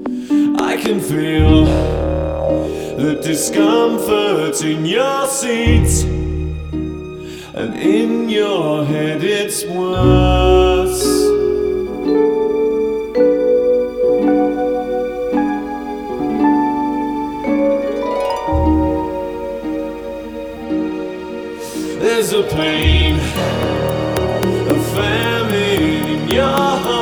I can feel the discomfort in your seat, and in your head it's worse. There's a pain, a famine in your heart.